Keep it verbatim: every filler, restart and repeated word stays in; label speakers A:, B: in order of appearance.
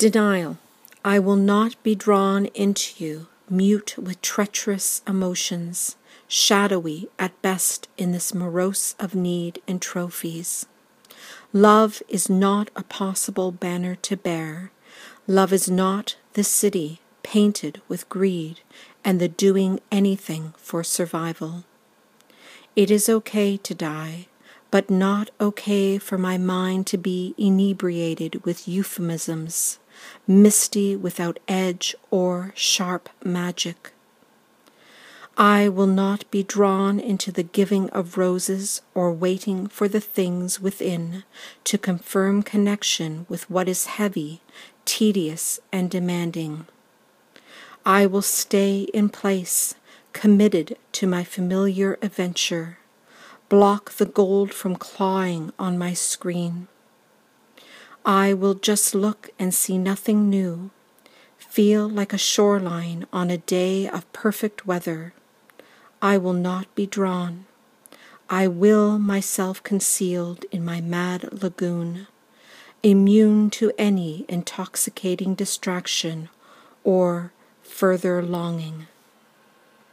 A: Denial. I will not be drawn into you, mute with treacherous emotions, shadowy at best in this morose of need and trophies. Love is not a possible banner to bear. Love is not the city painted with greed and the doing anything for survival. It is okay to die, but not okay for my mind to be inebriated with euphemisms, misty without edge or sharp magic. I will not be drawn into the giving of roses or waiting for the things within to confirm connection with what is heavy, tedious, and demanding. I will stay in place, committed to my familiar adventure, block the gold from clawing on my screen. I will just look and see nothing new, feel like a shoreline on a day of perfect weather. I will not be drawn. I will myself concealed in my mad lagoon, immune to any intoxicating distraction or further longing.